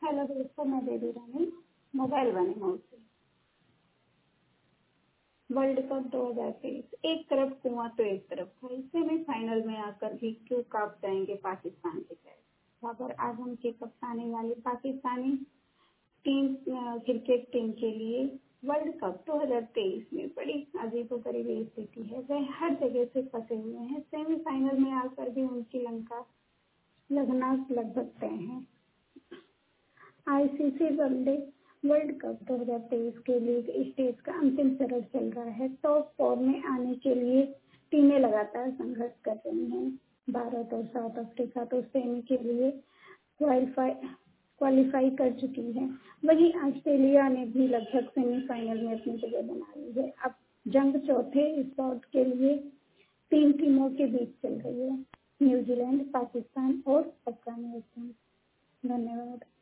Hello दोस्तों, मैं Baby Rani mobile one house से। वर्ल्ड कप 2023 एक तरफ कुआं तो एक तरफ था। सेमीफाइनल में आकर भी क्यों कांप जाएंगे पाकिस्तान के खिलाफ। बाबर आजम की कप्तानी वाली पाकिस्तानी टीम क्रिकेट टीम के लिए वर्ल्ड कप 2023 में बड़ी अजीबोगरीब स्थिति है। वे हर जगह से फंसे हुए हैं। सेमीफाइनल में आकर भी उनकी लंका लगना लगभग तय है। आईसीसी वनडे वर्ल्ड कप 2023 के लिए स्टेज का अंतिम चरण चल रहा है। टॉप 4 में आने के लिए टीमें लगातार संघर्ष कर रही हैं। भारत और साउथ अफ्रीका तो सेमी के लिए क्वालिफाई कर चुकी है। वहीं ऑस्ट्रेलिया ने भी लगभग सेमीफाइनल में अपनी जगह बना ली है। अब जंग चौथे स्पॉट के लिए 3 टीमों के बीच चल रही है, न्यूजीलैंड, पाकिस्तान और अफगानिस्तान। धन्यवाद।